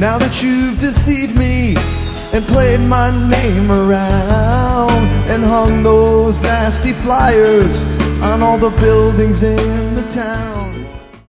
Now that you've deceived me and played my name around and hung those nasty flyers on all the buildings in the town.